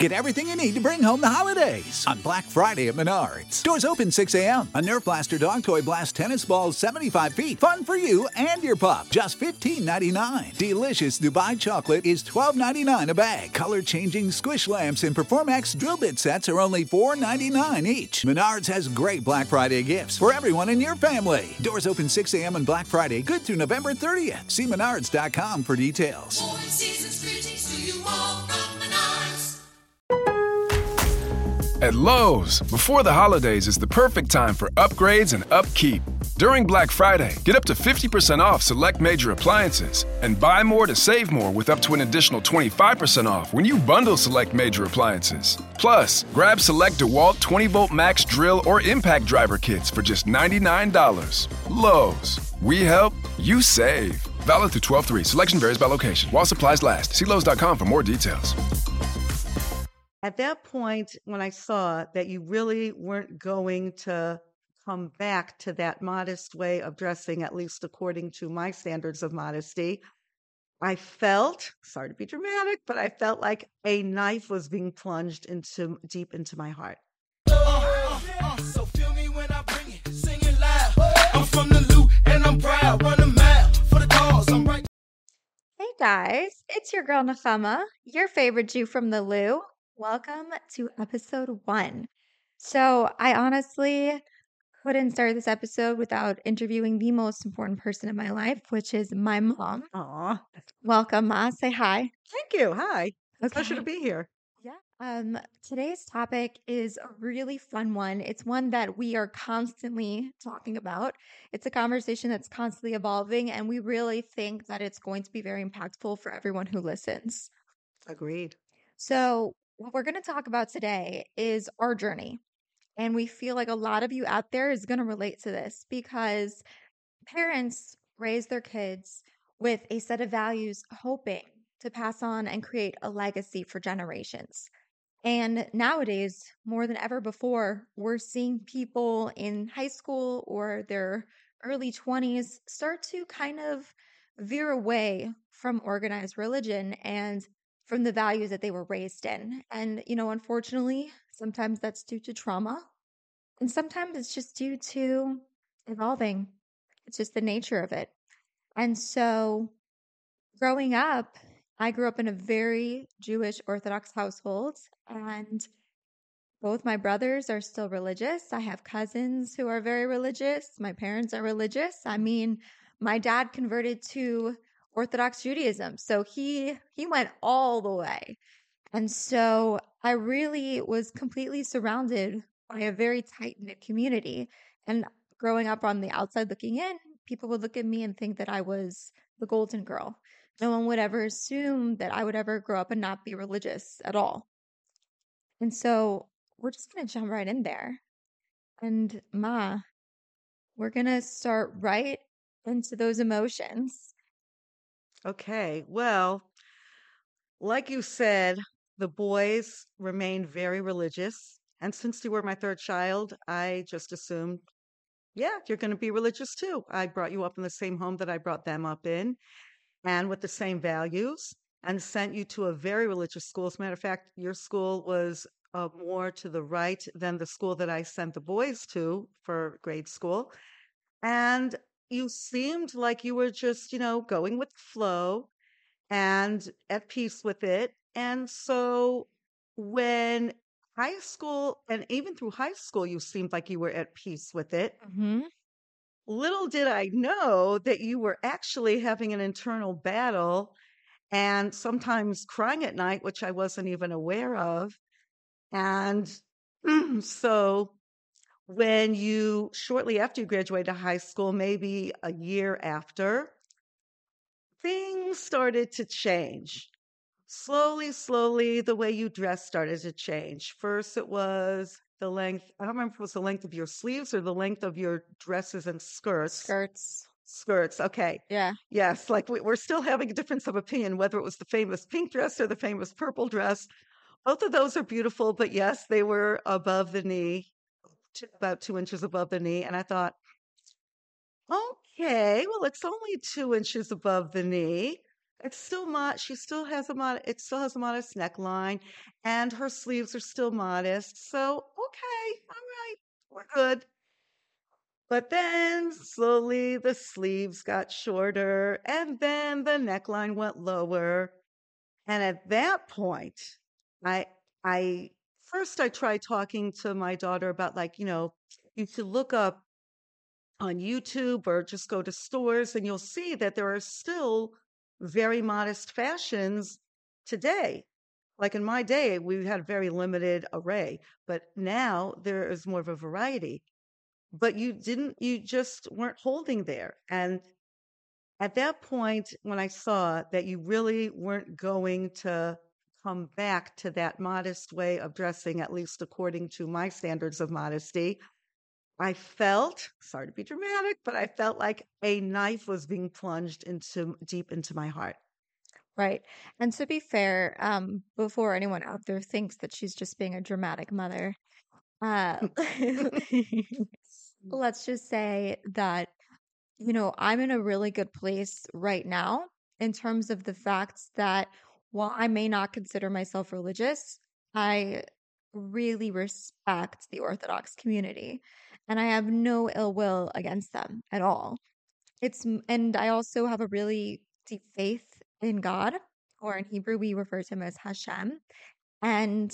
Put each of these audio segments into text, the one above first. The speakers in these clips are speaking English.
Get everything you need to bring home the holidays on Black Friday at Menards. Stores open 6 a.m. A Nerf Blaster Dog Toy Blast Tennis Ball 75 feet. Fun for you and your pup. Just $15.99. Delicious Dubai Chocolate is $12.99 a bag. Color-changing squish lamps and Performax drill bit sets are only $4.99 each. Menards has great Black Friday gifts for everyone in your family. Doors open 6 a.m. on Black Friday, good through November 30th. See menards.com for details. More season's greetings to you all from Menards. At Lowe's, before the holidays is the perfect time for upgrades and upkeep. During Black Friday, get up to 50% off select major appliances and buy more to save more with up to an additional 25% off when you bundle select major appliances. Plus, grab select DeWalt 20-volt max drill or impact driver kits for just $99. Lowe's, we help, you save. Valid through 12/3. Selection varies by location. While supplies last. See Lowe's.com for more details. At that point, when I saw that you really weren't going to come back to that modest way of dressing, at least according to my standards of modesty, I felt, sorry to be dramatic, but I felt like a knife was being plunged deep into my heart. So feel me when I bring it, sing it loud. I'm from the loot and I'm proud, run a mile for the cause, I'm right. Hey guys, it's your girl Nafema, your favorite Jew from the Lou. Welcome to episode 1. So I honestly couldn't start this episode without interviewing the most important person in my life, which is my mom. Aw, Welcome, Ma. Say hi. thank you. Hi. Pleasure to Okay. be here. Yeah. Today's topic is a really fun one. It's one that we are constantly talking about. It's a conversation that's constantly evolving, and we really think that it's going to be very impactful for everyone who listens. Agreed. So, what we're going to talk about today is our journey. And we feel like a lot of you out there is going to relate to this because parents raise their kids with a set of values, hoping to pass on and create a legacy for generations. And nowadays, more than ever before, we're seeing people in high school or their early 20s start to kind of veer away from organized religion and from the values that they were raised in. And, unfortunately, sometimes that's due to trauma, and sometimes it's just due to evolving. It's just the nature of it. And so, growing up, I grew up in a very Jewish Orthodox household, and both my brothers are still religious. I have cousins who are very religious. My parents are religious. I mean, my dad converted to Orthodox Judaism, so he went all the way. And so I really was completely surrounded by a very tight-knit community. And growing up on the outside looking in, people would look at me and think that I was the golden girl. No one would ever assume that I would ever grow up and not be religious at all. And so we're just going to jump right in there. And Ma, we're going to start right into those emotions. Okay. Well, like you said, the boys remained very religious. And since you were my third child, I just assumed, yeah, you're going to be religious too. I brought you up in the same home that I brought them up in and with the same values and sent you to a very religious school. As a matter of fact, your school was more to the right than the school that I sent the boys to for grade school. And you seemed like you were just, going with the flow and at peace with it. And so when high school, and even through high school, you seemed like you were at peace with it. Mm-hmm. Little did I know that you were actually having an internal battle and sometimes crying at night, which I wasn't even aware of. And so when shortly after you graduated high school, maybe a year after, things started to change. Slowly, the way you dress started to change. First, it was the length. I don't remember if it was the length of your sleeves or the length of your dresses and skirts. Skirts. Okay. Yeah. Yes. Like we're still having a difference of opinion whether it was the famous pink dress or the famous purple dress. Both of those are beautiful, but yes, they were above the knee, about 2 inches above the knee. And I thought, okay, well, it's only 2 inches above the knee. It's still she still has it still has a modest neckline, and her sleeves are still modest. So, okay, all right, we're good. But then slowly the sleeves got shorter, and then the neckline went lower. And at that point, I I first I tried talking to my daughter about, like, you should look up on YouTube or just go to stores, and you'll see that there are still very modest fashions today. Like in my day, we had very limited array, but now there is more of a variety. But you just weren't holding there. And at that point, when I saw that you really weren't going to come back to that modest way of dressing, at least according to my standards of modesty, I felt, sorry to be dramatic, but I felt like a knife was being plunged deep into my heart. Right. And to be fair, before anyone out there thinks that she's just being a dramatic mother, uh, let's just say that, I'm in a really good place right now in terms of the fact that while I may not consider myself religious, I really respect the Orthodox community and I have no ill will against them at all. And I also have a really deep faith in God, or in Hebrew, we refer to him as Hashem. And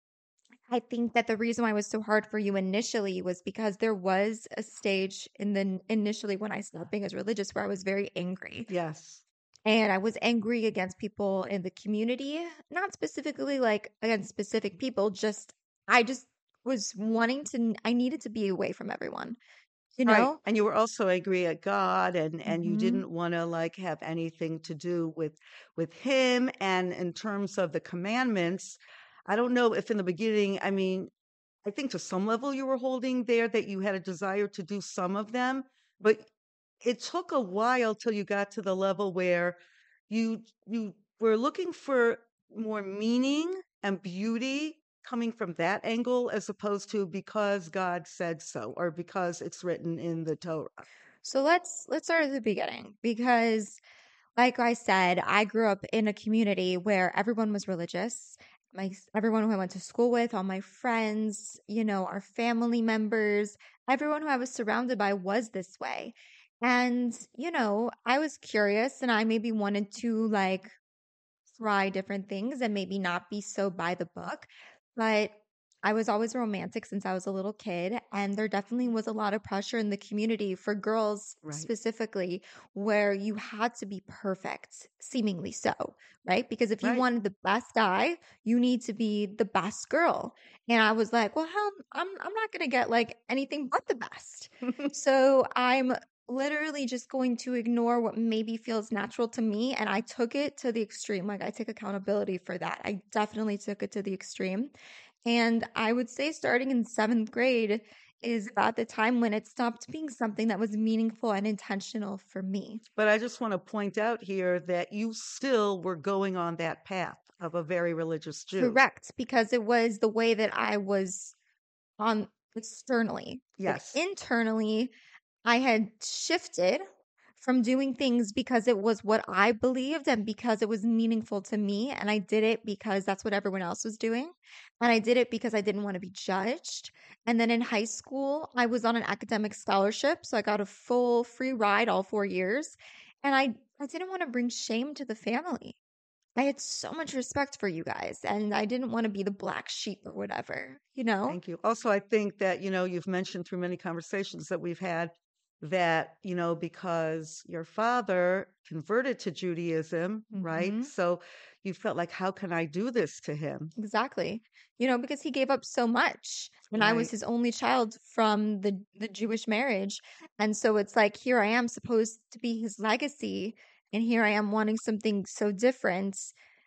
I think that the reason why it was so hard for you initially was because there was a stage initially when I stopped being as religious where I was very angry. Yes. And I was angry against people in the community, not specifically like against specific people, I just was I needed to be away from everyone, you Right. know? And you were also angry at God, and you Mhm. didn't want to, like, have anything to do with him. And in terms of the commandments, I don't know if in the beginning, I mean, I think to some level you were holding there that you had a desire to do some of them, but it took a while till you got to the level where you were looking for more meaning and beauty coming from that angle, as opposed to because God said so or because it's written in the Torah. So let's start at the beginning because like I said, I grew up in a community where everyone was religious. Everyone who I went to school with, all my friends, our family members, everyone who I was surrounded by was this way. And, I was curious and I maybe wanted to like try different things and maybe not be so by the book. But I was always romantic since I was a little kid. And there definitely was a lot of pressure in the community for girls Right. specifically, where you had to be perfect, seemingly so, right? Because if you Right. wanted the best guy, you need to be the best girl. And I was like, well, hell, I'm not going to get like anything but the best. So I'm literally just going to ignore what maybe feels natural to me. And I took it to the extreme. Like I take accountability for that. I definitely took it to the extreme. And I would say starting in 7th grade is about the time when it stopped being something that was meaningful and intentional for me. But I just want to point out here that you still were going on that path of a very religious Jew. Correct. Because it was the way that I was on externally. Like, Yes. internally, I had shifted from doing things because it was what I believed and because it was meaningful to me. And I did it because that's what everyone else was doing. And I did it because I didn't want to be judged. And then in high school, I was on an academic scholarship. So I got a full free ride all 4 years. And I didn't want to bring shame to the family. I had so much respect for you guys. And I didn't want to be the black sheep or whatever, Thank you. Also, I think that, you've mentioned through many conversations that we've had that, because your father converted to Judaism, right? Mhm. So you felt like, how can I do this to him? Exactly. Because he gave up so much. And I was Right. his only child from the Jewish marriage. And so it's like, here I am supposed to be his legacy. And here I am wanting something so different.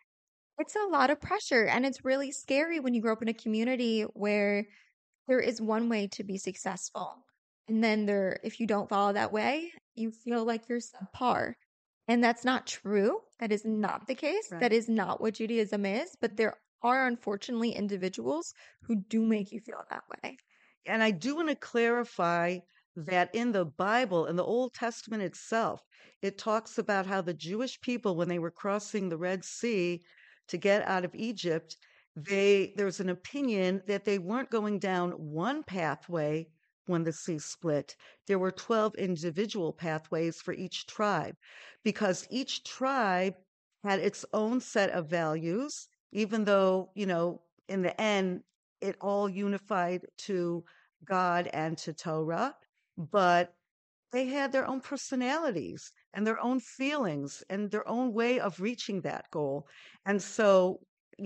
It's a lot of pressure. And it's really scary when you grow up in a community where there is one way to be successful. And then if you don't follow that way, you feel like you're subpar. And that's not true. That is not the case. Right. That is not what Judaism is. But there are unfortunately individuals who do make you feel that way. And I do want to clarify that in the Bible, in the Old Testament itself, it talks about how the Jewish people, when they were crossing the Red Sea to get out of Egypt, there's an opinion that they weren't going down one pathway when the sea split. There were 12 individual pathways for each tribe because each tribe had its own set of values, even though, in the end, it all unified to God and to Torah, but they had their own personalities and their own feelings and their own way of reaching that goal. And so,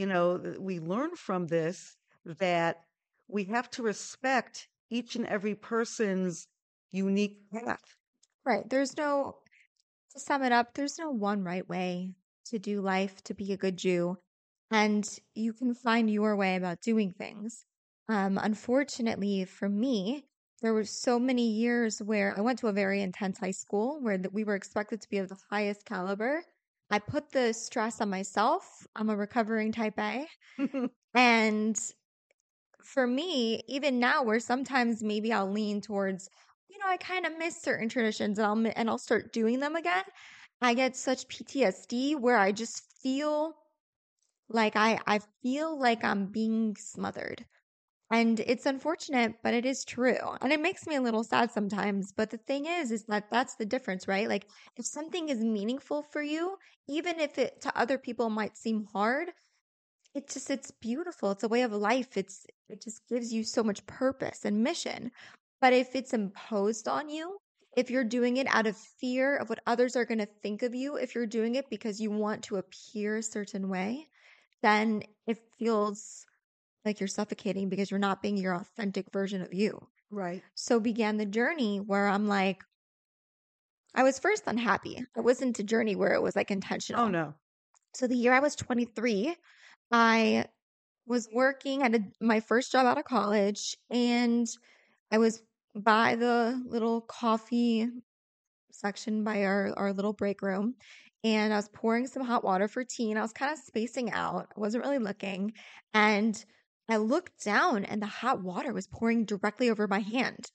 we learn from this that we have to respect each and every person's unique path. Right. To sum it up, there's no one right way to do life, to be a good Jew. And you can find your way about doing things. Unfortunately for me, there were so many years where I went to a very intense high school where we were expected to be of the highest caliber. I put the stress on myself. I'm a recovering type A. And for me, even now, where sometimes maybe I'll lean towards, I kind of miss certain traditions and I'll start doing them again. I get such PTSD where I just feel like I feel like I'm being smothered. And it's unfortunate, but it is true. And it makes me a little sad sometimes. But the thing is that that's the difference, right? Like if something is meaningful for you, even if it to other people might seem hard, it's beautiful. It's a way of life. It just gives you so much purpose and mission. But if it's imposed on you, if you're doing it out of fear of what others are going to think of you, if you're doing it because you want to appear a certain way, then it feels like you're suffocating because you're not being your authentic version of you. Right. So began the journey where I'm like, I was first unhappy. It wasn't a journey where it was like intentional. Oh, no. So the year I was 23, I was working at my first job out of college, and I was by the little coffee section by our little break room, and I was pouring some hot water for tea, and I was kind of spacing out. I wasn't really looking, and I looked down, and the hot water was pouring directly over my hand,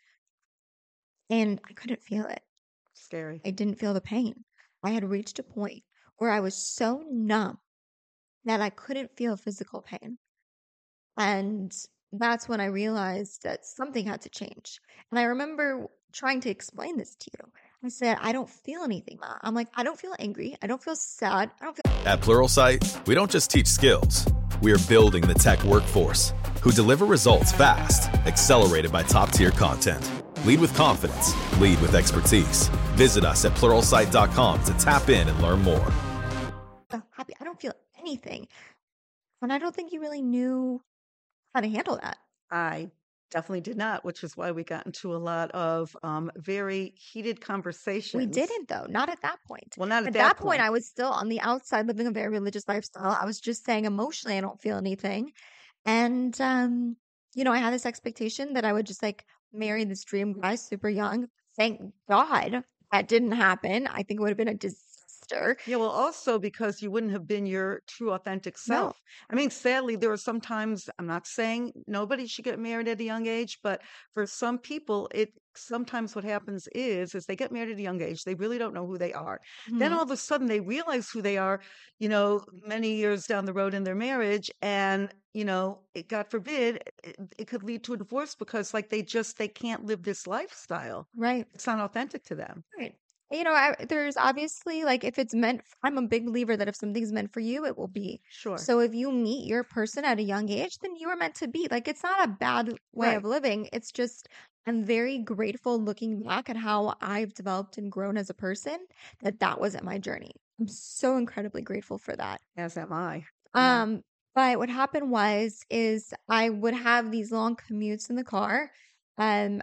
and I couldn't feel it. Scary. I didn't feel the pain. I had reached a point where I was so numb that I couldn't feel physical pain. And that's when I realized that something had to change. And I remember trying to explain this to you. I said, I don't feel anything, Ma. I'm like, I don't feel angry. I don't feel sad. I don't feel. At Pluralsight, we don't just teach skills. We are building the tech workforce who deliver results fast, accelerated by top-tier content. Lead with confidence. Lead with expertise. Visit us at Pluralsight.com to tap in and learn more. Happy. I don't feel anything. And I don't think you really knew how to handle that. I definitely did not, which is why we got into a lot of very heated conversations. We didn't, though. Not at that point. Well, not at that point, I was still on the outside living a very religious lifestyle. I was just saying emotionally, I don't feel anything. And, I had this expectation that I would just like marry this dream guy super young. Thank God that didn't happen. I think it would have been a disaster. Yeah, well, also because you wouldn't have been your true authentic self. I mean, sadly, there are sometimes, I'm not saying nobody should get married at a young age, but for some people, sometimes what happens is they get married at a young age. They really don't know who they are. Then all of a sudden they realize who they are, many years down the road in their marriage. And, God forbid, it could lead to a divorce because they can't live this lifestyle. Right. It's not authentic to them. Right. There's obviously if it's meant, I'm a big believer that if something's meant for you, it will be. Sure. So if you meet your person at a young age, then you were meant to be. It's not a bad way of living. It's just, I'm very grateful looking back at how I've developed and grown as a person that wasn't my journey. I'm so incredibly grateful for that. As am I. But what happened is I would have these long commutes in the car, and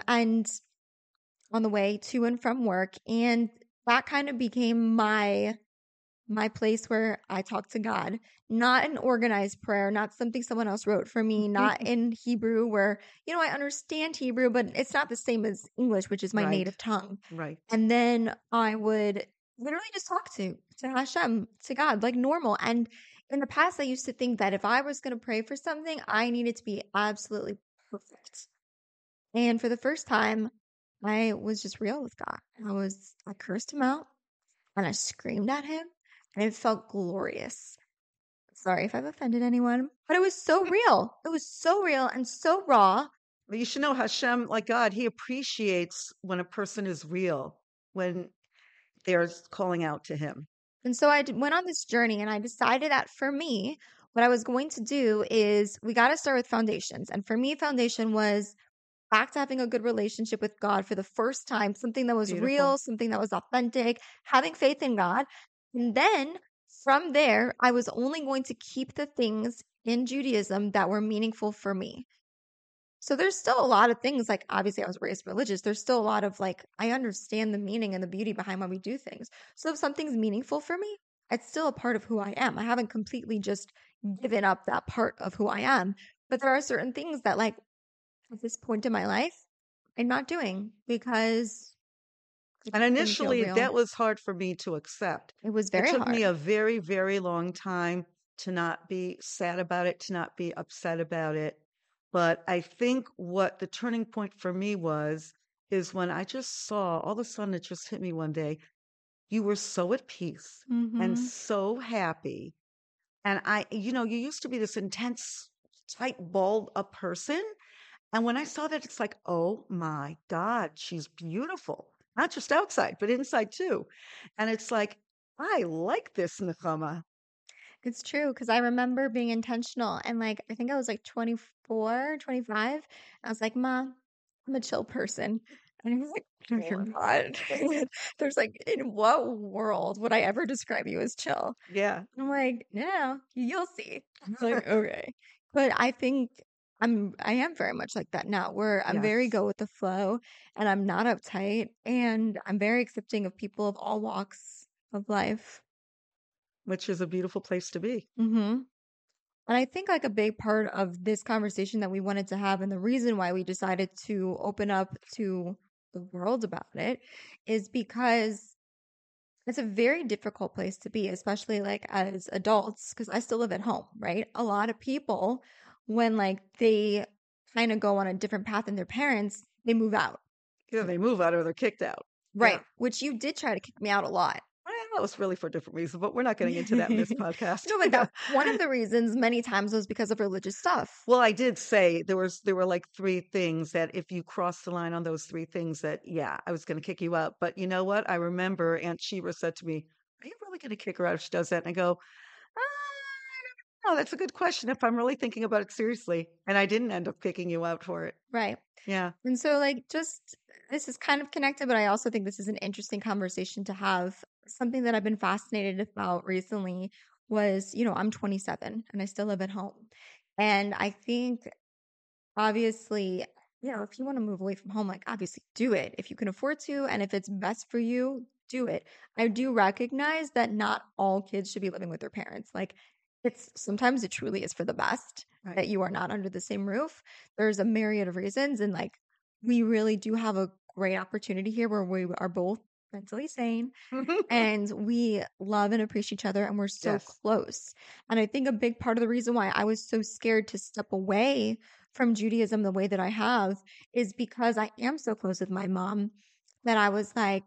on the way to and from work, and that kind of became my place where I talked to God. Not an organized prayer, not something someone else wrote for me, not in Hebrew where, I understand Hebrew, but it's not the same as English, which is my native tongue. Right. And then I would literally just talk to Hashem, to God, like normal. And in the past, I used to think that if I was going to pray for something, I needed to be absolutely perfect. And for the first time, I was just real with God. I cursed him out and I screamed at him and it felt glorious. Sorry if I've offended anyone, but it was so real. It was so real and so raw. But you should know Hashem, like God, he appreciates when a person is real, when they're calling out to him. And so went on this journey and I decided that for me, what I was going to do is we got to start with foundations. And for me, foundation was back to having a good relationship with God for the first time, something that was Beautiful. real, something that was authentic, having faith in God. And then from there, I was only going to keep the things in Judaism that were meaningful for me. So there's still a lot of things, like obviously I was raised religious. There's still a lot of like, I understand the meaning and the beauty behind why we do things. So if something's meaningful for me, it's still a part of who I am. I haven't completely just given up that part of who I am. But there are certain things that like at this point in my life, I'm not doing because And didn't feel initially, real. that was hard for me to accept. It was It very took hard. me a very, very long time to not be sad about it, to not be upset about it. But I think what the turning point for me is when I just saw, all of a sudden it just hit me one day, you were so at peace and Mhm. so happy. And you used to be this intense, tight, balled up person. And when I saw that, it's like, oh my God, she's beautiful. Not just outside, but inside too. And it's like, I like this Nechama. It's true because I remember being intentional and like I think I was like 24, 25. I was like, "Ma, I'm a chill person." And he was like, "No, you're not." There's like, in what world would I ever describe you as chill? Yeah. And I'm like, "Yeah, you'll see." I was like, "Okay." But I think I am very much like that now, where I'm very Yes. go with the flow and I'm not uptight and I'm very accepting of people of all walks of life. Which is a beautiful place to be. Mm-hmm. And I think like a big part of this conversation that we wanted to have and the reason why we decided to open up to the world about it is because it's a very difficult place to be, especially like as adults, because I still live at home, right? A lot of people, when like they kind of go on a different path than their parents, they move out, Either they move out or they're kicked out. right? Yeah. Which you did try to kick me out a lot. Well, that was really for a different reason, but we're not getting into that in this podcast. No, but that one of the reasons many times was because of religious stuff. Well, I did say there were like three things that if you crossed the line on those three things that, yeah, I was going to kick you out. But you know what? I remember Aunt Sheba said to me, are you really going to kick her out if she does that? And I go, I don't know. That's a good question if I'm really thinking about it seriously. And I didn't end up kicking you out for it. Right. Yeah. And so, like, just this is kind of connected, but I also think this is an interesting conversation to have. Something that I've been fascinated about recently was, I'm 27 and I still live at home. And I think, obviously, if you want to move away from home, like, obviously do it if you can afford to. And if it's best for you, do it. I do recognize that not all kids should be living with their parents. Like, sometimes it truly is for the best Right. that you are not under the same roof. There's a myriad of reasons. And like, we really do have a great opportunity here where we are both mentally sane and we love and appreciate each other and we're so Yes. close. And I think a big part of the reason why I was so scared to step away from Judaism the way that I have is because I am so close with my mom that I was like,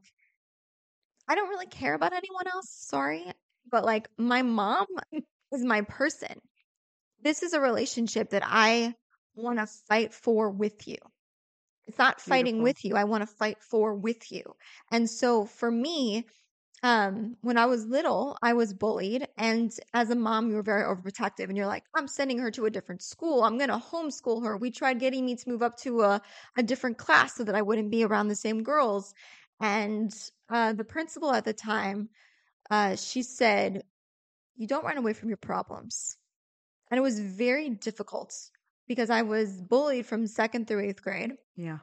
I don't really care about anyone else. Sorry. But like, my mom is my person. This is a relationship that I want to fight for with you. It's not fighting Beautiful. with you. I want to fight for with you. And so for me, when I was little, I was bullied. And as a mom, you were very overprotective. And you're like, I'm sending her to a different school. I'm going to homeschool her. We tried getting me to move up to a different class so that I wouldn't be around the same girls. And the principal at the time, she said, you don't run away from your problems. And it was very difficult because I was bullied from 2nd through 8th grade. Yeah.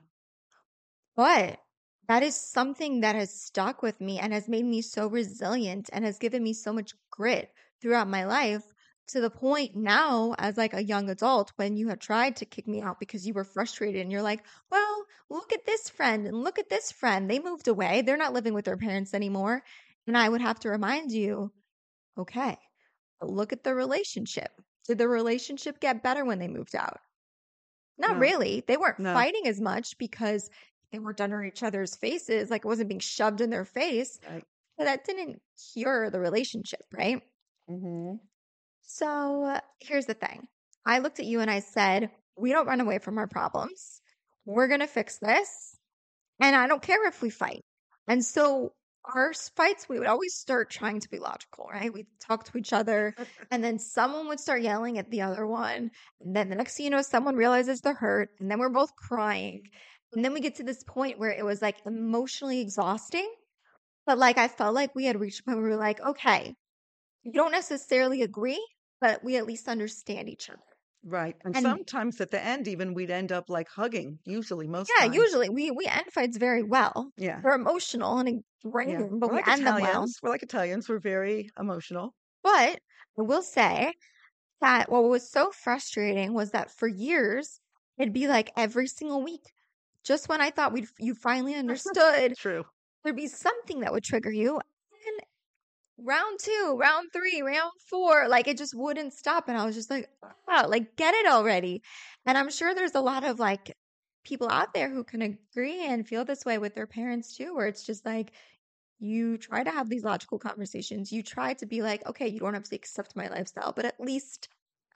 But that is something that has stuck with me and has made me so resilient and has given me so much grit throughout my life to the point now as like a young adult when you had tried to kick me out because you were frustrated and you're like, well, look at this friend and look at this friend. They moved away. They're not living with their parents anymore. And I would have to remind you, okay, but look at the relationship. Did the relationship get better when they moved out? Not No. really. They weren't No. fighting as much because they weren't under each other's faces, like it wasn't being shoved in their face. Right. But that didn't cure the relationship, right? Mm-hmm. So here's the thing. I looked at you and I said, we don't run away from our problems. We're going to fix this. And I don't care if we fight. And so our fights, we would always start trying to be logical, right? We'd talk to each other and then someone would start yelling at the other one. And then the next thing you know, someone realizes they're hurt and then we're both crying. And then we get to this point where it was like emotionally exhausting. But like I felt like we had reached a point where we were like, okay, you don't necessarily agree, but we at least understand each other. Right. And And- sometimes at the end, even we'd end up like hugging, usually, most Yeah, times. usually we end fights very well. Yeah. We're emotional and draining, but We're we like end them well. Italians. We're like Italians. We're very emotional. But I will say that what was so frustrating was that for years, it'd be like every single week. Just when I thought you finally understood, True. there'd be something that would trigger you. And round 2, round 3, round 4, like it just wouldn't stop. And I was just like, wow, like get it already. And I'm sure there's a lot of like people out there who can agree and feel this way with their parents too, where it's just like you try to have these logical conversations. You try to be like, okay, you don't have to accept my lifestyle, but at least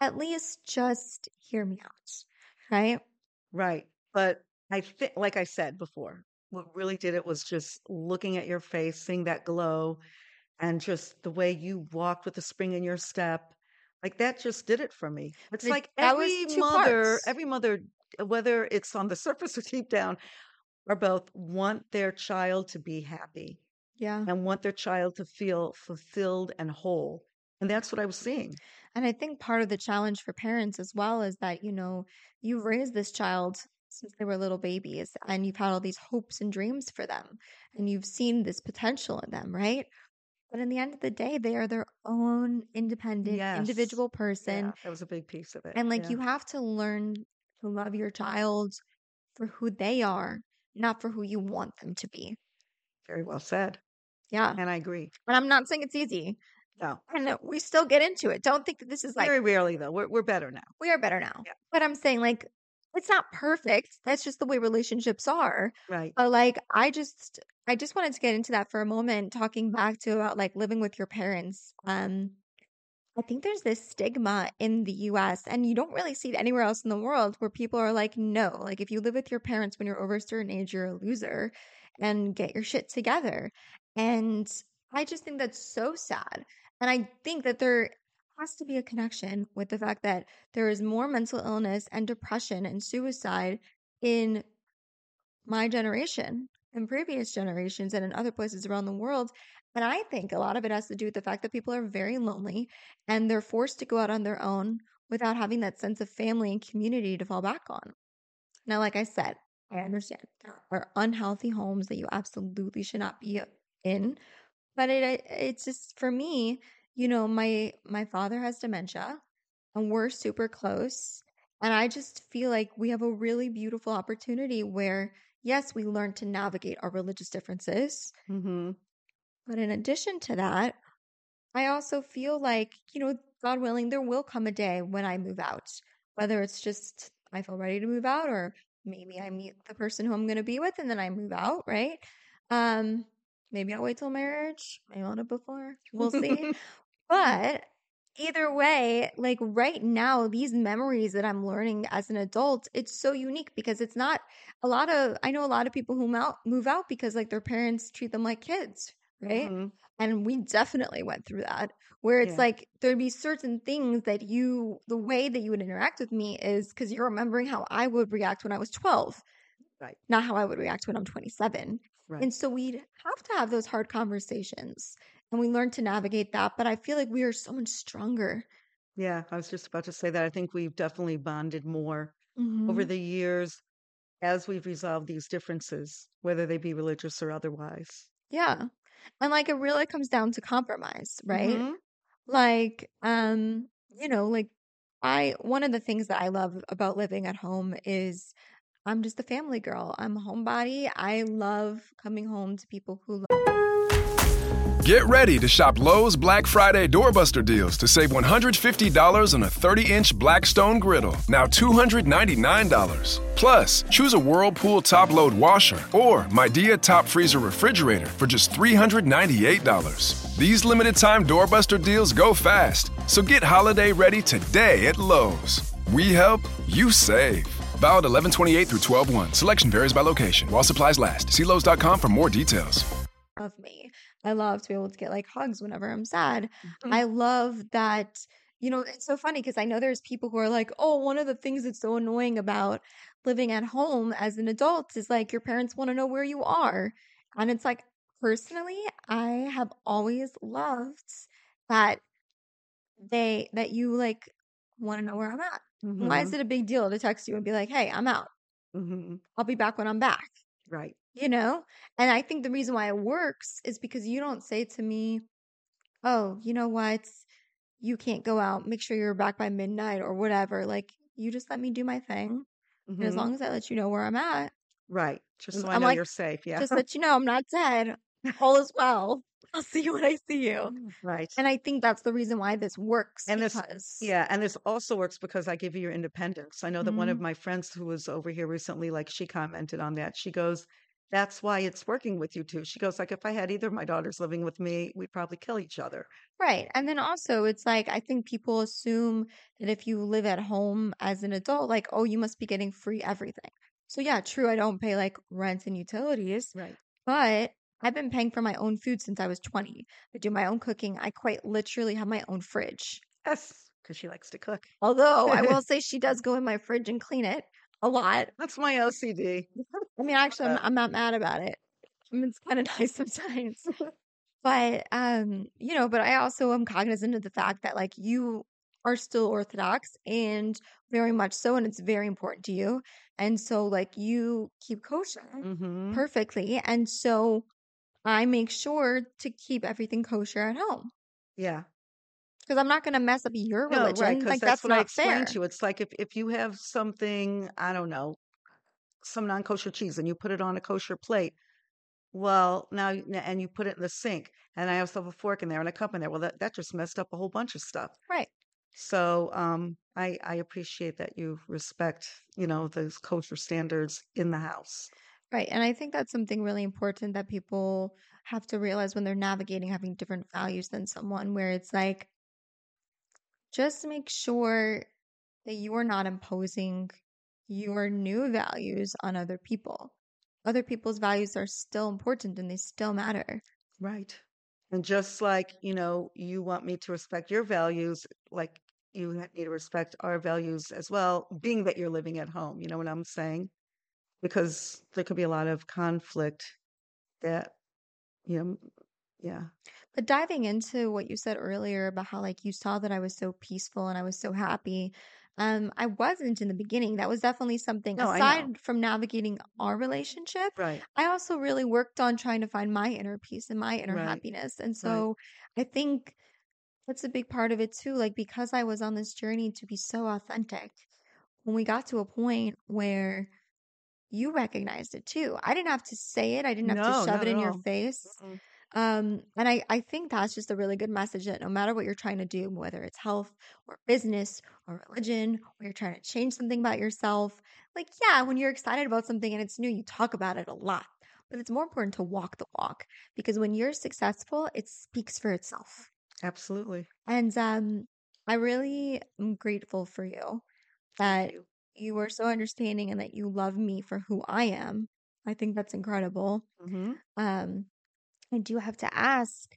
just hear me out. Right? Right. But I think, like I said before, what really did it was just looking at your face, seeing that glow, and just the way you walked with the spring in your step. Like that just did it for me. It's Like, like that was two parts. every mother, whether it's on the surface or deep down, or both, want their child to be happy Yeah. and want their child to feel fulfilled and whole. And that's what I was seeing. And I think part of the challenge for parents as well is that, you've raised this child since they were little babies and you've had all these hopes and dreams for them and you've seen this potential in them, right? But in the end of the day, they are their own independent, Yes. individual person. Yeah, that was a big piece of it. And like Yeah. you have to learn to love your child for who they are, not for who you want them to be. Very well said. Yeah. And I agree. And I'm not saying it's easy. No. And we still get into it. Don't think that this is like Very rarely, though. We're better now. we are better now. Yeah. But I'm saying like it's not perfect. That's just the way relationships are. Right. But like I just wanted to get into that for a moment, talking back to about like living with your parents. I think there's this stigma in the US and you don't really see it anywhere else in the world where people are like, no, like if you live with your parents when you're over a certain age, you're a loser and get your shit together. And I just think that's so sad. And I think that there has to be a connection with the fact that there is more mental illness and depression and suicide in my generation and previous generations and in other places around the world. And I think a lot of it has to do with the fact that people are very lonely and they're forced to go out on their own without having that sense of family and community to fall back on. Now, like I said, I understand there are unhealthy homes that you absolutely should not be in. But it's just for me, my father has dementia and we're super close. And I just feel like we have a really beautiful opportunity where, yes, we learn to navigate our religious differences. Mm-hmm. But in addition to that, I also feel like, God willing, there will come a day when I move out, whether it's just I feel ready to move out or maybe I meet the person who I'm going to be with and then I move out, right? Maybe I'll wait till marriage. Maybe I'll do it before. We'll see. But either way, like right now, these memories that I'm learning as an adult, it's so unique because it's not I know a lot of people who move out because like their parents treat them like kids, right? Mm-hmm. And we definitely went through that where it's Yeah. like there'd be certain things that the way that you would interact with me is because you're remembering how I would react when I was 12, Right. not how I would react when I'm 27. Right. And so we'd have to have those hard conversations and we learn to navigate that. But I feel like we are so much stronger. Yeah, I was just about to say that. I think we've definitely bonded more Mhm. over the years as we've resolved these differences, whether they be religious or otherwise. Yeah. And like it really comes down to compromise, right? Mhm. Like, like one of the things that I love about living at home is I'm just a family girl. I'm a homebody. I love coming home to people who love Get ready to shop Lowe's Black Friday Doorbuster deals to save $150 on a 30-inch Blackstone griddle, now $299. Plus, choose a Whirlpool top-load washer or Midea top freezer refrigerator for just $398. These limited-time Doorbuster deals go fast, so get holiday ready today at Lowe's. We help, you save. Valid 11/28 through 12/1. Selection varies by location. While supplies last. See Lowe's.com for more details. Of me. I love to be able to get like hugs whenever I'm sad. Mhm. I love that, it's so funny because I know there's people who are like, oh, one of the things that's so annoying about living at home as an adult is like your parents want to know where you are. And it's like, personally, I have always loved that that you like want to know where I'm at. Why is Mhm. it a big deal to text you and be like, hey, I'm out. Mhm. I'll be back when I'm back. Right. And I think the reason why it works is because you don't say to me, oh, you know what, you can't go out, make sure you're back by midnight or whatever. Like, you just let me do my thing, and as Mhm. long as I let you know where I'm at, Right. Just so I I'm know like, you're safe. Yeah. just let you know I'm not dead, all is well, I'll see you when I see you. Right. And I think that's the reason why this works, And this, because yeah, and this also works because I give you your independence. I know that one of Mhm. my friends who was over here recently, like she commented on that. She goes, that's why it's working with you too. She goes, like, if I had either of my daughters living with me, we'd probably kill each other. Right. And then also, it's like, I think people assume that if you live at home as an adult, like, oh, you must be getting free everything. So, yeah, true. I don't pay like rent and utilities, Right. but I've been paying for my own food since I was 20. I do my own cooking. I quite literally have my own fridge. Yes. Because she likes to cook. Although I will say she does go in my fridge and clean it a lot. That's my OCD. I mean, actually, Uh, I'm not mad about it. I mean, it's kind of nice sometimes. But but I also am cognizant of the fact that like you are still Orthodox and very much so, and it's very important to you. And so like you keep kosher Mm-hmm. perfectly. And so I make sure to keep everything kosher at home. Yeah. Because I'm not gonna mess up your No, right. religion. Because Like that's that's what I not explained fair. to you. It's like if you have something, I don't know, some non-kosher cheese and you put it on a kosher plate, well, and you put it in the sink, and I also have a fork in there and a cup in there. Well, that just messed up a whole bunch of stuff. Right. So I appreciate that you respect, those kosher standards in the house. Right. And I think that's something really important that people have to realize when they're navigating having different values than someone, where it's like, just make sure that you are not imposing your new values on other people. Other people's values are still important and they still matter. Right. And just like, you want me to respect your values, like need to respect our values as well, being that you're living at home. You know what I'm saying? Because there could be a lot of conflict that, yeah. But diving into what you said earlier about how like you saw that I was so peaceful and I was so happy, I wasn't in the beginning. That was definitely something No, I know. aside from navigating our relationship. Right. I also really worked on trying to find my inner peace and my inner Right. happiness. And Right. so I think that's a big part of it too. Like because I was on this journey to be so authentic, when we got to a point where you recognized it too. I didn't have to say it. I didn't have to No, shove not it at in your all. face. Mm-mm. And I think that's just a really good message that no matter what you're trying to do, whether it's health or business or religion, or you're trying to change something about yourself, like, yeah, when you're excited about something and it's new, you talk about it a lot. But it's more important to walk the walk because when you're successful, it speaks for itself. Absolutely. And I really am grateful for you that you. you are so understanding and that you love me for who I am. I think that's incredible. Mm-hmm. I do have to ask.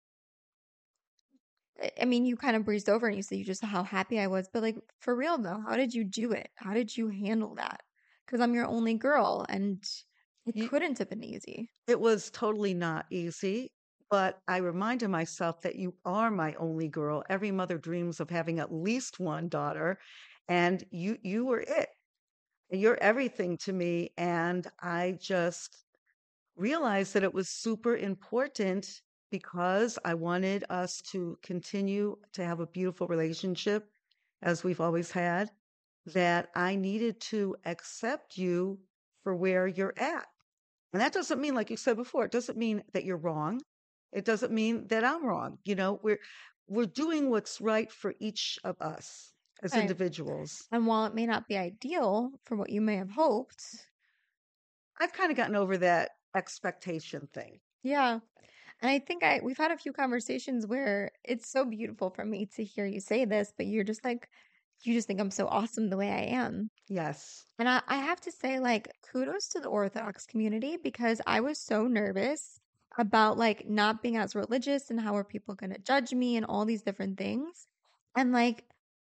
I mean, you kind of breezed over and you said you just saw how happy I was, but like for real though, how did you do it? How did you handle that? Because I'm your only girl and it You- couldn't have been easy. It was totally not easy, but I reminded myself that you are my only girl. Every mother dreams of having at least one daughter, and you were it. You're everything to me, and I just realized that it was super important because I wanted us to continue to have a beautiful relationship as we've always had, that I needed to accept you for where you're at. And that doesn't mean, like you said before, it doesn't mean that you're wrong. It doesn't mean that I'm wrong. We're doing what's right for each of us as Right. individuals. And while it may not be ideal for what you may have hoped, I've kind of gotten over that expectation thing. yeah. And I think we've had a few conversations where it's so beautiful for me to hear you say this, but you're just like, you just think I'm so awesome the way I am. Yes. And I have to say, like, kudos to the Orthodox community because I was so nervous about like not being as religious and how are people going to judge me and all these different things. And like,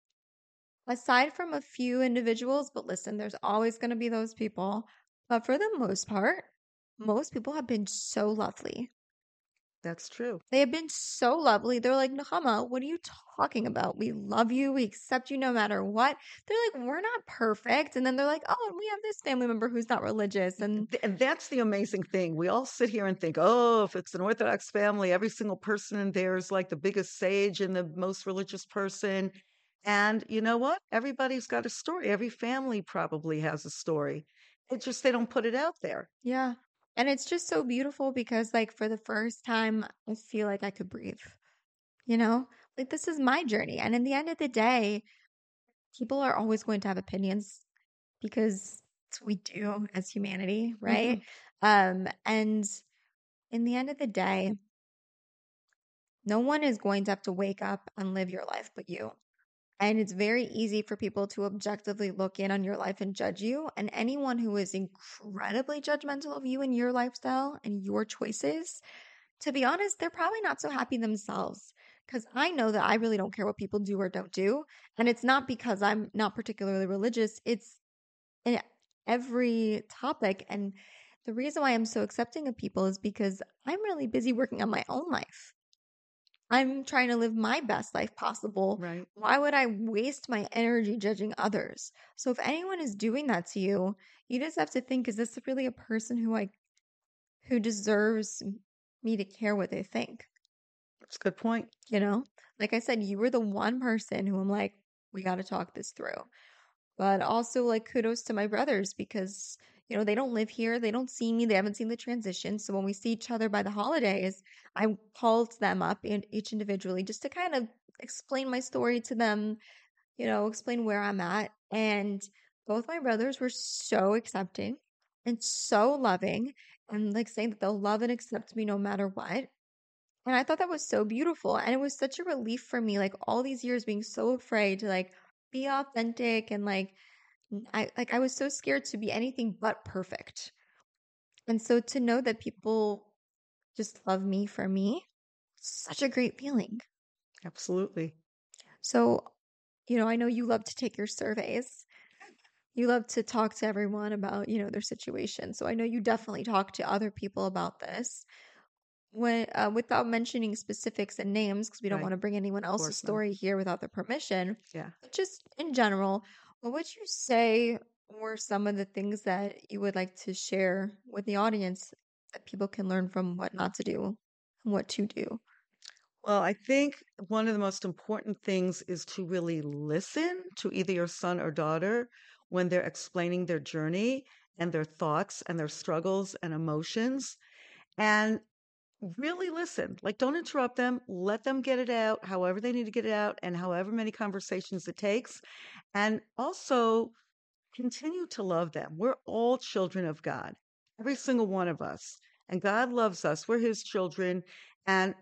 aside from a few individuals, but listen, there's always going to be those people. But for the most part, most people have been so lovely. That's true. They have been so lovely. They're like, Nahama, what are you talking about? We love you. We accept you no matter what. They're like, we're not perfect. And then they're like, oh, and we have this family member who's not religious. And And that's the amazing thing. We all sit here and think, oh, if it's an Orthodox family, every single person in there is like the biggest sage and the most religious person. And you know what? Everybody's got a story. Every family probably has a story. It's just they don't put it out there. yeah. And it's just so beautiful because, like, for the first time, I feel like I could breathe. Like, this is my journey. And in the end of the day, people are always going to have opinions because it's what we do as humanity, right? And in the end of the day, no one is going to have to wake up and live your life but you. And it's very easy for people to objectively look in on your life and judge you. And anyone who is incredibly judgmental of you and your lifestyle and your choices, to be honest, they're probably not so happy themselves. Because I know that I really don't care what people do or don't do. And it's not because I'm not particularly religious, it's in every topic. And the reason why I'm so accepting of people is because I'm really busy working on my own life. I'm trying to live my best life possible. Right. Why would I waste my energy judging others? So if anyone is doing that to you, you just have to think, is this really a person who deserves me to care what they think? That's a good point. Like I said, you were the one person who I'm like, we got to talk this through. But also, like, kudos to my brothers because they don't live here. They don't see me. They haven't seen the transition. So when we see each other by the holidays, I called them up each individually just to kind of explain my story to them, explain where I'm at. And both my brothers were so accepting and so loving and like saying that they'll love and accept me no matter what. And I thought that was so beautiful. And it was such a relief for me, like all these years being so afraid to like be authentic and like I was so scared to be anything but perfect. And so to know that people just love me for me, such a great feeling. Absolutely. So, I know you love to take your surveys. You love to talk to everyone about, their situation. So I know you definitely talk to other people about this. When without mentioning specifics and names, because we don't Right. want to bring anyone else's course not. story here without their permission. Yeah. But just in general, what would you say were some of the things that you would like to share with the audience that people can learn from what not to do and what to do? Well, I think one of the most important things is to really listen to either your son or daughter when they're explaining their journey and their thoughts and their struggles and emotions. And really listen. Like, don't interrupt them. Let them get it out however they need to get it out and however many conversations it takes. And also continue to love them. We're all children of God, every single one of us. And God loves us. We're his children. And,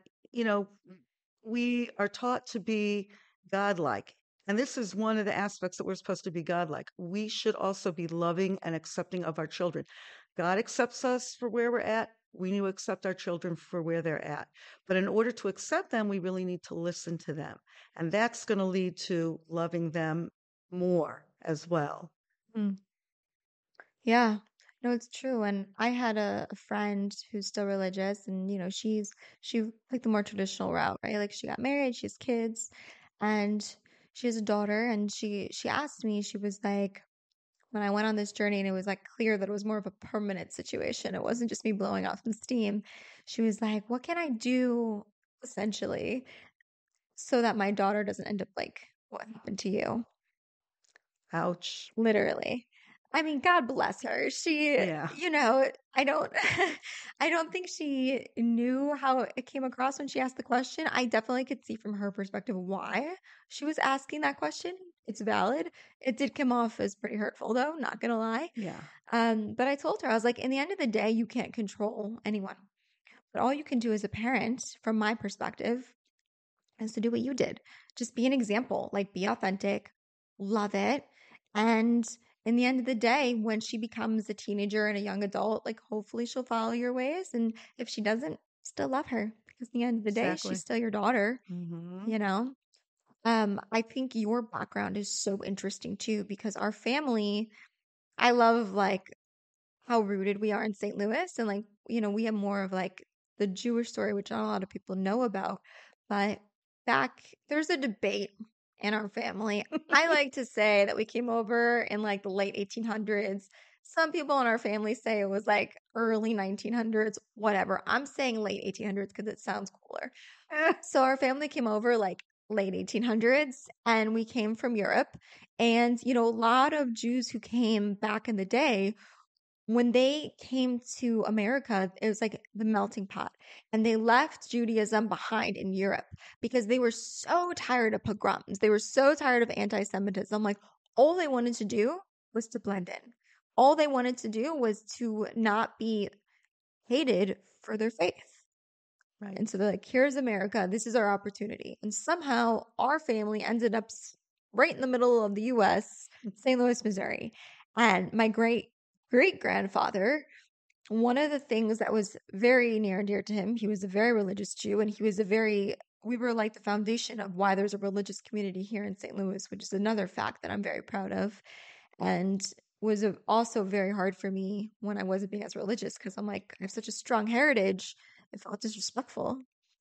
we are taught to be godlike. And this is one of the aspects that we're supposed to be godlike. We should also be loving and accepting of our children. God accepts us for where we're at. We need to accept our children for where they're at. But in order to accept them, we really need to listen to them. And that's going to lead to loving them more as well. Mm. Yeah, no, it's true. And I had a friend who's still religious, and she like the more traditional route, right? Like she got married, she has kids, and she has a daughter. And she asked me, she was like, when I went on this journey and it was like clear that it was more of a permanent situation, it wasn't just me blowing off some steam. She was like, what can I do essentially so that my daughter doesn't end up like what happened to you? Ouch. Literally. I mean, God bless her. She, Yeah. I don't, I don't think she knew how it came across when she asked the question. I definitely could see from her perspective why she was asking that question. It's valid. It did come off as pretty hurtful, though, not gonna lie. Yeah. But I told her, I was like, in the end of the day, you can't control anyone. But all you can do as a parent, from my perspective, is to do what you did. Just be an example, like be authentic, love it. And in the end of the day, when she becomes a teenager and a young adult, like hopefully she'll follow your ways. And if she doesn't, still love her because at the end of the day, Exactly. she's still your daughter, Mm-hmm. you know? I think your background is so interesting too, because our family, I love like how rooted we are in St. Louis. And like, we have more of like the Jewish story, which not a lot of people know about. But there's a debate in our family. I like to say that we came over in like the late 1800s. Some people in our family say it was like early 1900s, whatever. I'm saying late 1800s because it sounds cooler. So our family came over like late 1800s and we came from Europe. And, a lot of Jews who came back in the day, when they came to America, it was like the melting pot. And they left Judaism behind in Europe because they were so tired of pogroms. They were so tired of anti-Semitism. Like all they wanted to do was to blend in. All they wanted to do was to not be hated for their faith. Right. And so they're like, here's America. This is our opportunity. And somehow our family ended up right in the middle of the U.S., St. Louis, Missouri. And my great-grandfather, one of the things that was very near and dear to him, he was a very religious Jew, and we were like the foundation of why there's a religious community here in St. Louis, which is another fact that I'm very proud of. And was also very hard for me when I wasn't being as religious because I'm like, I have such a strong heritage. It felt disrespectful,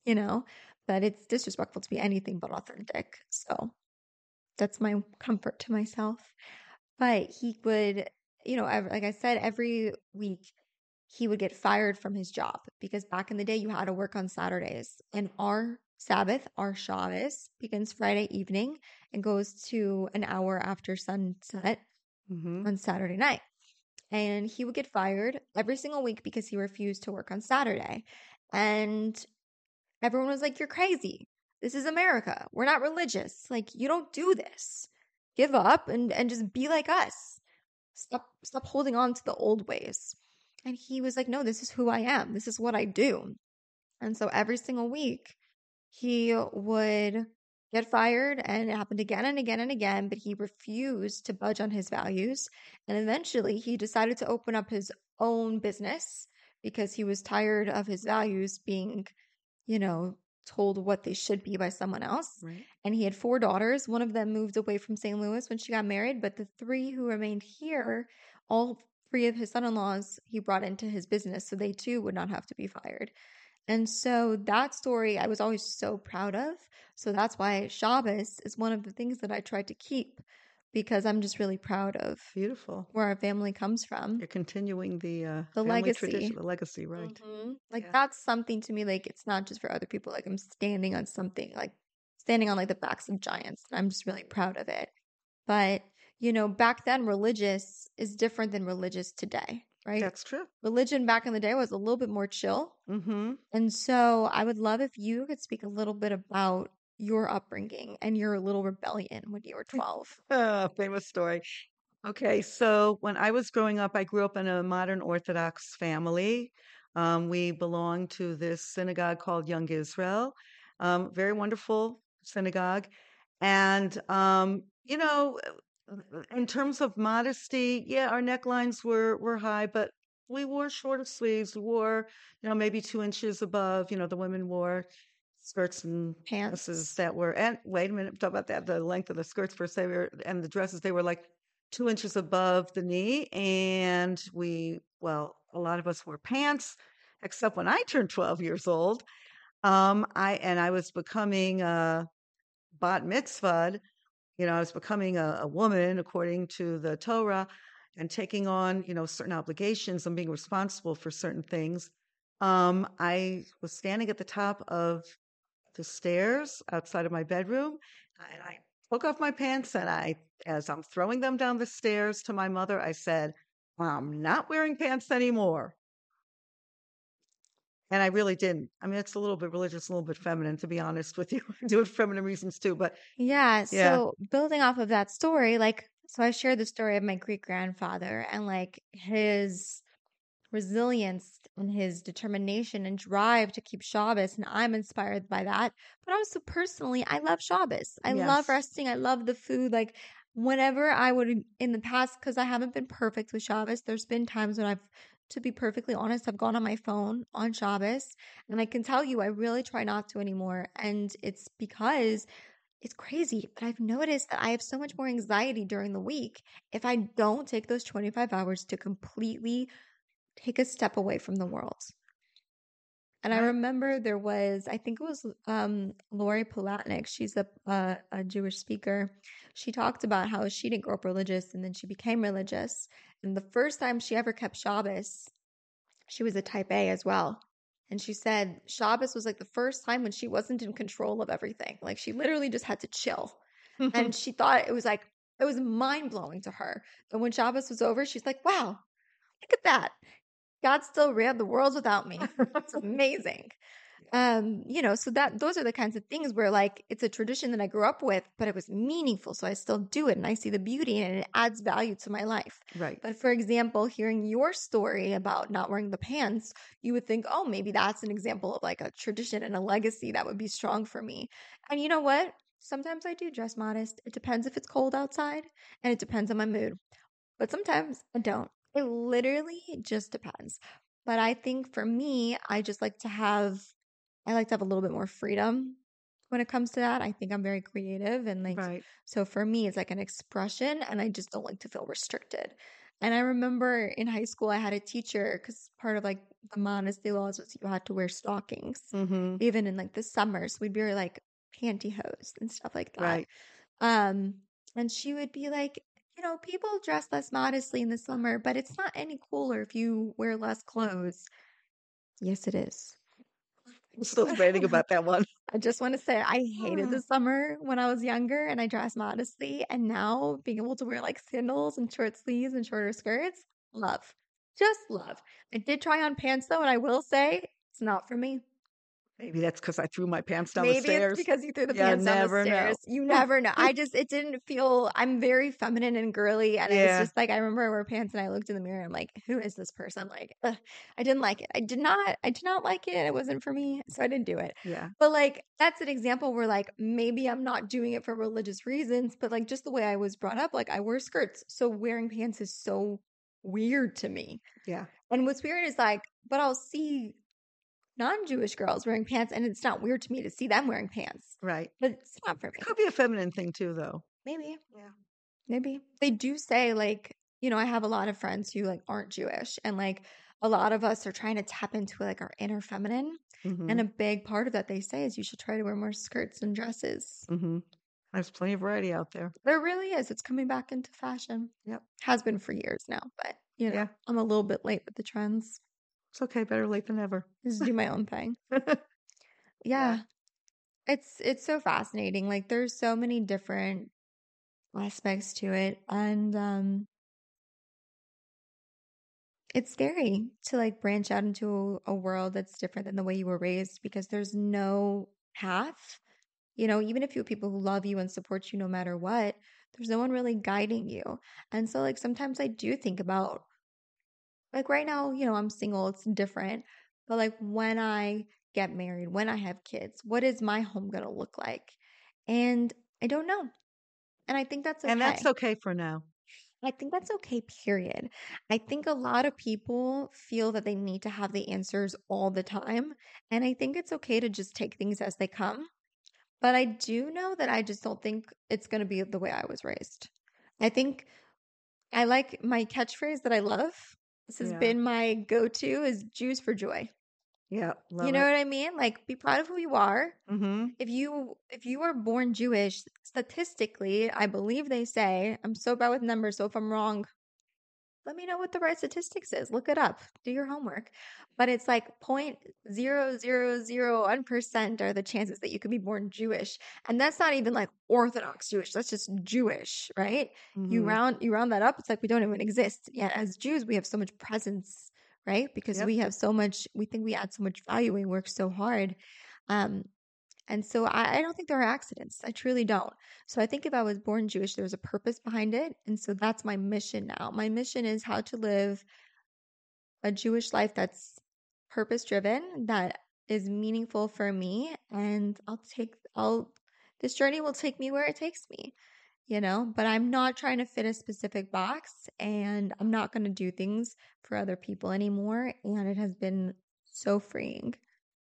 but it's disrespectful to be anything but authentic. So that's my comfort to myself. But he would, like I said, every week he would get fired from his job because back in the day you had to work on Saturdays. And our Sabbath, our Shabbos, begins Friday evening and goes to an hour after sunset on Saturday night. And he would get fired every single week because he refused to work on Saturday. And everyone was like, you're crazy. This is America. We're not religious. Like, you don't do this. Give up and just be like us. Stop holding on to the old ways. And he was like, no, this is who I am. This is what I do. And so every single week he would get fired, and it happened again and again and again, but he refused to budge on his values. And eventually he decided to open up his own business because he was tired of his values being, told what they should be by someone else. Right. And he had 4 daughters. One of them moved away from St. Louis when she got married, but the 3 who remained here, all 3 of his son-in-laws he brought into his business, so they too would not have to be fired. And so that story I was always so proud of. So that's why Shabbos is one of the things that I tried to keep, because I'm just really proud of Beautiful. where our family comes from. You're continuing the family legacy. tradition, the legacy, right? Mhm. Like Yeah. that's something to me, like it's not just for other people. Like I'm standing on something, like standing on like the backs of giants. And I'm just really proud of it. But, back then religious is different than religious today, right? That's true. Religion back in the day was a little bit more chill. Mm-hmm. And so I would love if you could speak a little bit about your upbringing and your little rebellion when you were 12. Famous story. Okay, so when I was growing up, I grew up in a modern Orthodox family. We belonged to this synagogue called Young Israel, very wonderful synagogue. And, in terms of modesty, yeah, our necklines were high, but we wore shorter sleeves. We wore, maybe 2 inches above. The women wore skirts and Pants. dresses that were. And wait a minute, talk about that. The length of the skirts per se, and the dresses, they were like 2 inches above the knee. And a lot of us wore pants, except when I turned 12 years old. I was becoming bat mitzvahed. I was becoming a woman according to the Torah and taking on, certain obligations and being responsible for certain things. I was standing at the top of the stairs outside of my bedroom, and I took off my pants and as I'm throwing them down the stairs to my mother, I said, I'm not wearing pants anymore. And I really didn't. I mean, it's a little bit religious, a little bit feminine, to be honest with you. I do it for feminine reasons too, but Yeah. yeah. So building off of that story, so I shared the story of my great grandfather and his resilience and his determination and drive to keep Shabbos. And I'm inspired by that. But also personally, I love Shabbos. I love Yes. resting. I love the food. Whenever I would in the past, because I haven't been perfect with Shabbos, there's been times when to be perfectly honest, I've gone on my phone on Shabbos. And I can tell you, I really try not to anymore. And it's because it's crazy, but I've noticed that I have so much more anxiety during the week if I don't take those 25 hours to completely take a step away from the world. And I remember there was, I think it was Lori Palatnik. She's a Jewish speaker. She talked about how she didn't grow up religious and then she became religious. And the first time she ever kept Shabbos, she was a type A as well. And she said Shabbos was the first time when she wasn't in control of everything. She literally just had to chill. And she thought it was mind blowing to her. But when Shabbos was over, she's like, wow, look at that. God still ran the world without me. It's amazing. So those are the kinds of things where it's a tradition that I grew up with, but it was meaningful. So I still do it and I see the beauty in it and it adds value to my life. Right. But for example, hearing your story about not wearing the pants, you would think, oh, maybe that's an example of a tradition and a legacy that would be strong for me. And you know what? Sometimes I do dress modest. It depends if it's cold outside and it depends on my mood. But sometimes I don't. It literally just depends. But I think for me, I like to have a little bit more freedom when it comes to that. I think I'm very creative and Right. so for me, it's an expression and I just don't like to feel restricted. And I remember in high school, I had a teacher because part of the modesty laws was you had to wear stockings, even in the summers. We'd wear pantyhose and stuff like that. Right. And she would be people dress less modestly in the summer, but it's not any cooler if you wear less clothes. Yes, it is. I'm still debating about that one. I just want to say I hated the summer when I was younger and I dressed modestly. And now being able to wear sandals and short sleeves and shorter skirts, love. Just love. I did try on pants though, and I will say it's not for me. Maybe that's because I threw my pants down the Maybe stairs. it's because you threw the pants down the never know. stairs. You never know. It didn't feel, I'm very feminine and girly. And Yeah. it's just I remember I wore pants and I looked in the mirror and I'm like, who is this person? I didn't like it. I did not like it. It wasn't for me. So I didn't do it. Yeah. But that's an example where maybe I'm not doing it for religious reasons, but just the way I was brought up, I wear skirts. So wearing pants is so weird to me. Yeah. And what's weird is but I'll see non-Jewish girls wearing pants and it's not weird to me to see them wearing pants. Right. But it's not for me. It could be a feminine thing too, though. Maybe. Yeah. Maybe. They do say I have a lot of friends who aren't Jewish and a lot of us are trying to tap into our inner feminine. And a big part of that they say is you should try to wear more skirts and dresses. There's plenty of variety out there. There really is. It's coming back into fashion. Yep. Has been for years now, but Yeah. I'm a little bit late with the trends. It's okay. Better late than never. Just do my own thing. Yeah. It's so fascinating. There's so many different aspects to it. And it's scary to branch out into a world that's different than the way you were raised because there's no path. Even if you have people who love you and support you no matter what, there's no one really guiding you. And so sometimes I do think about right now, I'm single, it's different. But when I get married, when I have kids, what is my home going to look like? And I don't know. And I think that's okay. And that's okay for now. I think that's okay, period. I think a lot of people feel that they need to have the answers all the time. And I think it's okay to just take things as they come. But I do know that I just don't think it's going to be the way I was raised. I think I like my catchphrase that I love. This has been my go-to is Jews for joy. Yeah. You know what I mean? Be proud of who you are. Mm-hmm. If you are born Jewish, statistically, I believe they say, I'm so bad with numbers, so if I'm wrong, let me know what the right statistics is. Look it up. Do your homework. But it's like 0.0001% are the chances that you could be born Jewish. And that's not even like Orthodox Jewish. That's just Jewish, right? You round that up, it's like we don't even exist. Yet as Jews, we have so much presence, right? Because Yep. we have so much, we think we add so much value. We work so hard. And so I don't think there are accidents. I truly don't. So I think if I was born Jewish, there's a purpose behind it. And so that's my mission now. My mission is how to live a Jewish life that's purpose driven, that is meaningful for me. And this journey will take me where it takes me, but I'm not trying to fit a specific box, and I'm not going to do things for other people anymore. And it has been so freeing.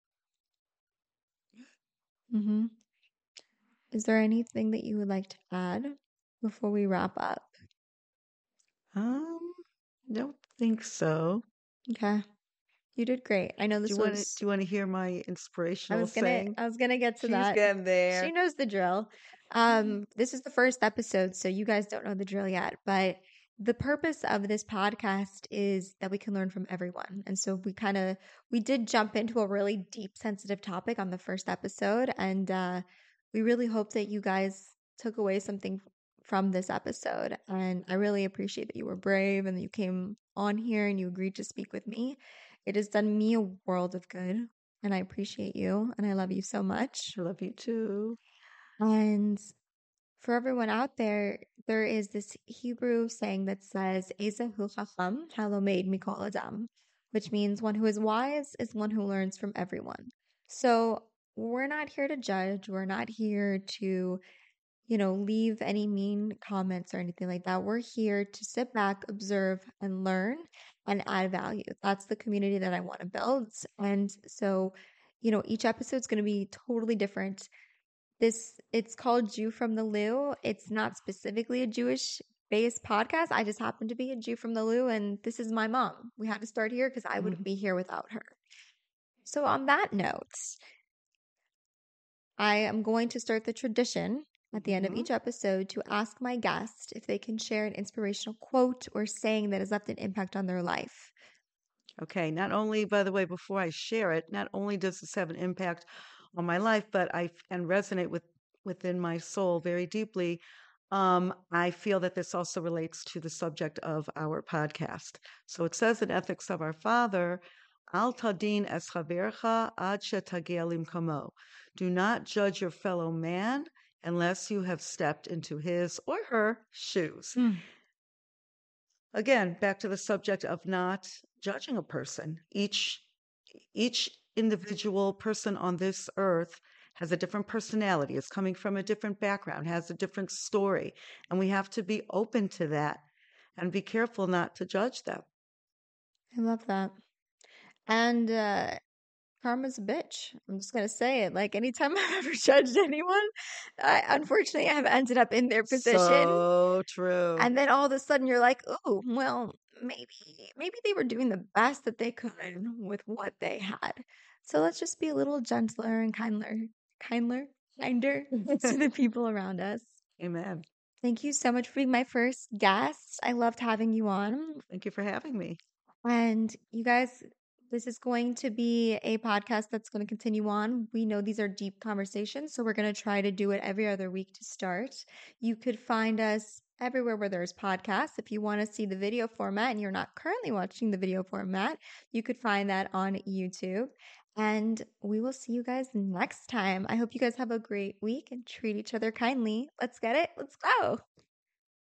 Is there anything that you would like to add before we wrap up? Don't think so. Okay. You did great. I know Do this you was. want to hear my inspirational saying? I was gonna get to She's that. getting there. She knows the drill. This is the first episode, so you guys don't know the drill yet. But the purpose of this podcast is that we can learn from everyone. And so we did jump into a really deep, sensitive topic on the first episode. And we really hope that you guys took away something from this episode. And I really appreciate that you were brave and that you came on here and you agreed to speak with me. It has done me a world of good. And I appreciate you. And I love you so much. I love you too. And for everyone out there, there is this Hebrew saying that says, Ezehu Chacham halomed mikol adam, which means one who is wise is one who learns from everyone. So we're not here to judge. We're not here to, leave any mean comments or anything like that. We're here to sit back, observe, and learn and add value. That's the community that I want to build. And so, each episode is going to be totally different. It's called Jew from the Lou. It's not specifically a Jewish-based podcast. I just happen to be a Jew from the Lou, and this is my mom. We had to start here because I wouldn't be here without her. So on that note, I am going to start the tradition at the end of each episode to ask my guest if they can share an inspirational quote or saying that has left an impact on their life. Okay. Not only, by the way, before I share it, not only does this have an impact on my life, but and resonate within my soul very deeply. I feel that this also relates to the subject of our podcast. So it says in Ethics of Our Father, Al tadin es chavercha ad shetagia limkamo. Do not judge your fellow man unless you have stepped into his or her shoes. Again, back to the subject of not judging a person. Each individual person on this earth has a different personality, is coming from a different background, has a different story, and we have to be open to that and be careful not to judge them. I love that. And karma's a bitch. I'm just gonna say it. Like anytime I've ever judged anyone, unfortunately I've ended up in their position. So true. And then all of a sudden you're like, oh, well, maybe they were doing the best that they could with what they had. So let's just be a little gentler and kinder to the people around us. Amen. Thank you so much for being my first guest. I loved having you on. Thank you for having me. And you guys, this is going to be a podcast that's going to continue on. We know these are deep conversations, so we're going to try to do it every other week to start. You could find us everywhere where there's podcasts. If you want to see the video format and you're not currently watching the video format, you could find that on YouTube. And we will see you guys next time. I hope you guys have a great week and treat each other kindly. Let's get it. Let's go.